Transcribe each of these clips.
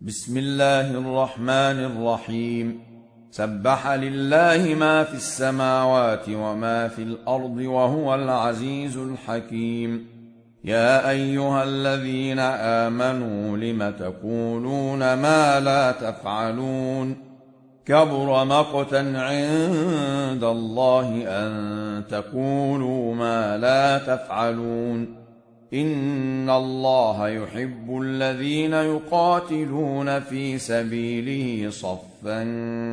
بسم الله الرحمن الرحيم. سبح لله ما في السماوات وما في الأرض وهو العزيز الحكيم. يا أيها الذين آمنوا لم تقولون ما لا تفعلون؟ كبر مقتا عند الله أن تقولوا ما لا تفعلون. إن الله يحب الذين يقاتلون في سبيله صفا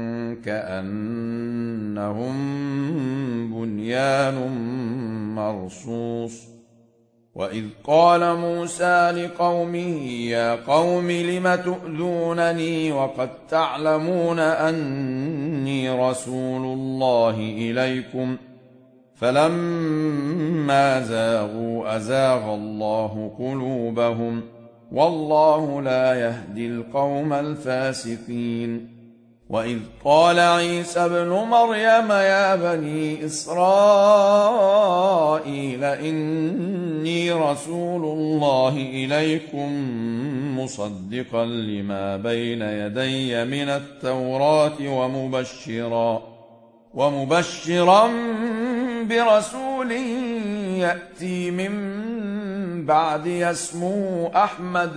كأنهم بنيان مرصوص. وإذ قال موسى لقومه يا قوم لم تؤذونني وقد تعلمون أني رسول الله إليكم فلما زاغوا أزاغ الله قلوبهم والله لا يهدي القوم الفاسقين. وإذ قال عيسى ابن مريم يا بني إسرائيل إني رسول الله إليكم مصدقا لما بين يدي من التوراة ومبشرا برسول يأتي من بعدي اسمه أحمد.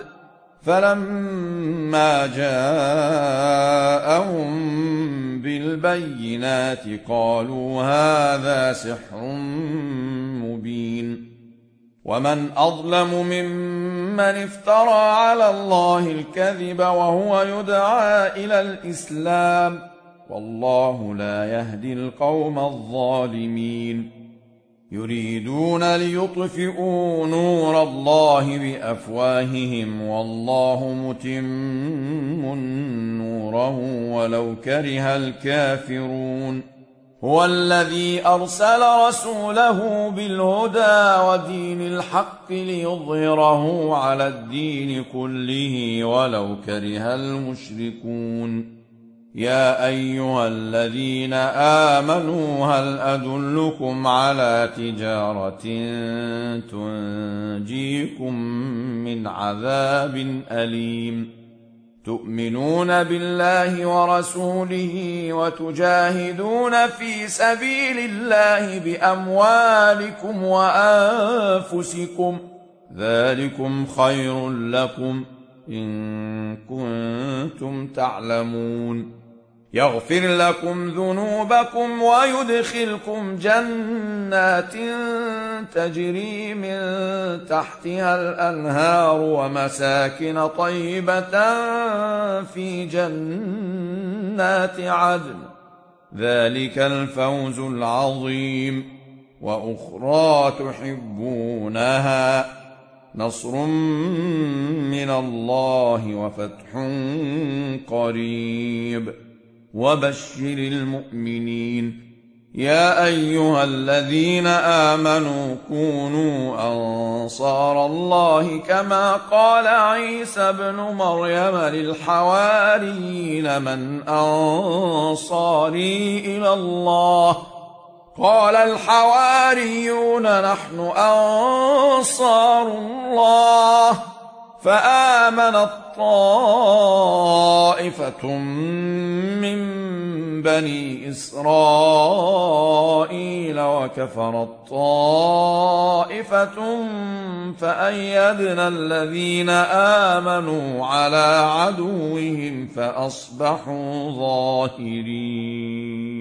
فلما جاءهم بالبينات قالوا هذا سحر مبين. ومن أظلم ممن افترى على الله الكذب وهو يدعى إلى الإسلام والله لا يهدي القوم الظالمين. يريدون ليطفئوا نور الله بأفواههم والله متم نوره ولو كره الكافرون. هو الذي أرسل رسوله بالهدى ودين الحق ليظهره على الدين كله ولو كره المشركون. يا أيها الذين آمنوا هل أدلكم على تجارة تنجيكم من عذاب أليم؟ تؤمنون بالله ورسوله وتجاهدون في سبيل الله بأموالكم وأنفسكم ذلكم خير لكم إن كنتم تعلمون. يغفر لكم ذنوبكم ويدخلكم جنات تجري من تحتها الأنهار ومساكن طيبة في جنات عدن ذلك الفوز العظيم. وأخرى تحبونها نصر من الله وفتح قريب وبشر المؤمنين. يا أيها الذين آمنوا كونوا أنصار الله كما قال عيسى ابن مريم للحواريين من أنصاري إلى الله؟ قال الحواريون نحن أنصار الله. فآمنت طائفة من بني إسرائيل وكفرت طائفة فأيدنا الذين آمنوا على عدوهم فأصبحوا ظاهرين.